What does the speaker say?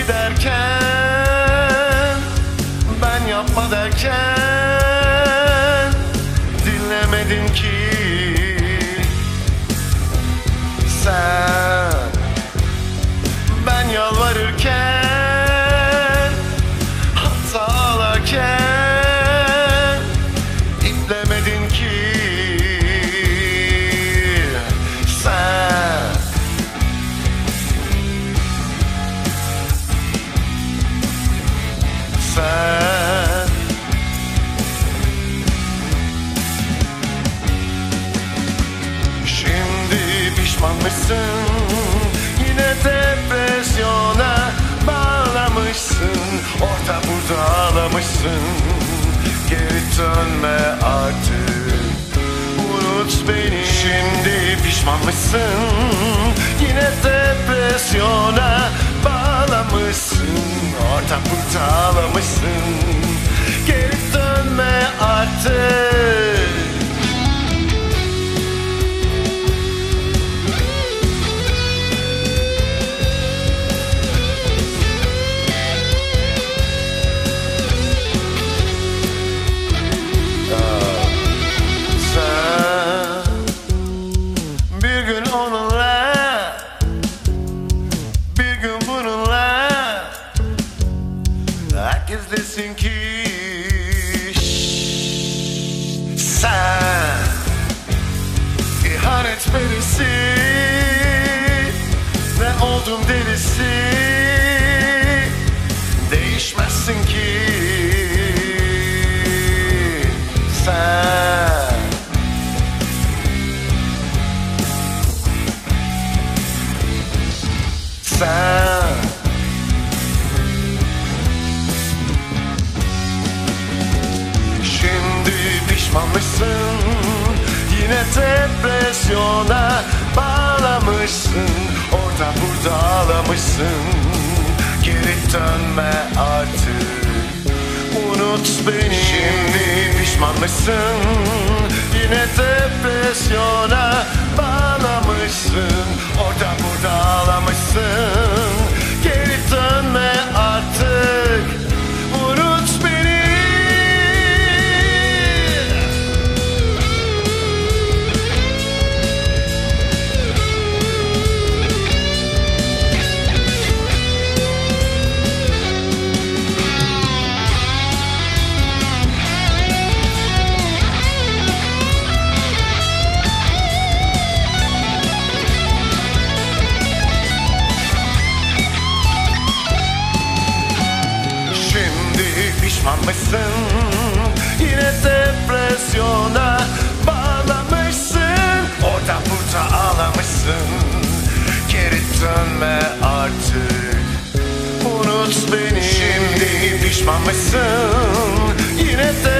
giderken, ben yapma derken dinlemedin ki sen. Ben yalvarırken, hatta ağlarken iplemedin ki sen. Sen. Şimdi pişmanmışsın, yine depresyona bağlamışsın, orada burada ağlamışsın. Geri dönme artık, unut beni. Şimdi pişmanmışsın, yine depresyona bağlamışsın, orada burada ağlamışsın. Geri dönme artık. Bir gün onunla, bir gün bununla, herkes desin ki sen ihanet perisi, ne oldum delisi, değişmezsin ki sen. Sen. Şimdi pişmanmışsın, yine depresyona bağlamışsın, orada burada ağlamışsın. Geri dönme artık, unut beni. Şimdi pişmanmışsın, yine depresyona bağlamışsın, orada burada ağlamışsın. Geri dönme artık, unut beni. Pişmanmışsın, yine depresyona bağlamışsın, orada burada ağlamışsın. Geri dönme artık, unut beni. Şimdi pişmanmışsın, yine